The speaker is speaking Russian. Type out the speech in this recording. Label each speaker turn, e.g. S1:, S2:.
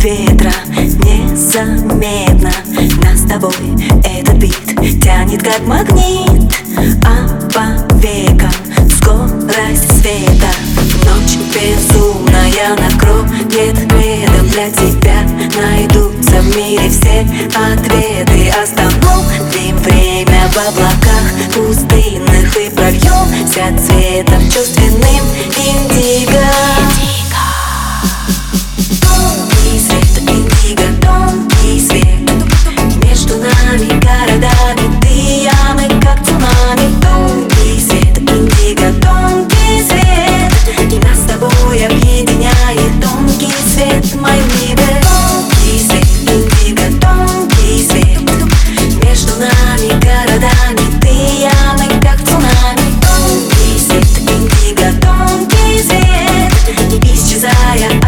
S1: ветра незаметно. Нас с тобой этот бит тянет как магнит, а по векам скорость света. Ночь безумная накроет пледом для тебя. Найдутся в мире все ответы. Остановим время в облаках пустынных и прольемся цветом чувственным индиго. Тонкий свет, индиго, тонкий свет. Между нами городами ты ямы, как цунами. Тонкий свет, индиго, тонкий свет. И нас с тобой объединяет тонкий свет в моем небе. Тонкий свет, индиго, тонкий свет. Между нами городами ты ямы, как цунами. Тонкий свет, индиго, тонкий свет. Исчезая